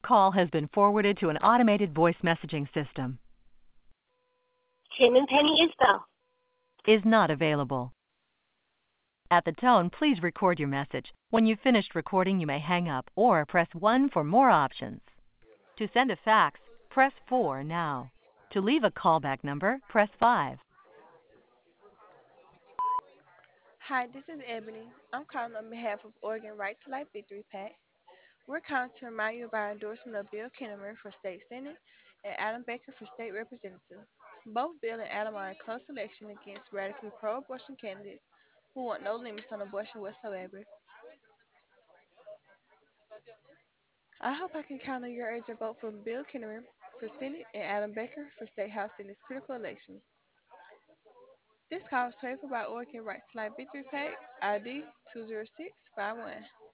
call has been forwarded to an automated voice messaging system. Tim and Penny Isbell. Is not available. At the tone, please record your message. When you've finished recording, you may hang up or press 1 for more options. To send a fax, press 4 now. To leave a callback number, press 5. Hi, this is Ebony. I'm calling on behalf of Oregon Right to Life Victory PAC. We're calling to remind you of our endorsement of Bill Kinnaman for State Senate and Adam Baker for State Representative. Both Bill and Adam are in close election against radically pro abortion candidates who want no limits on abortion whatsoever. I hope I can count on your urgent vote for Bill Kinnaman for Senate and Adam Baker for State House in this critical election. This call was paid for by Oregon Right to Life Victory PAC, ID 20651.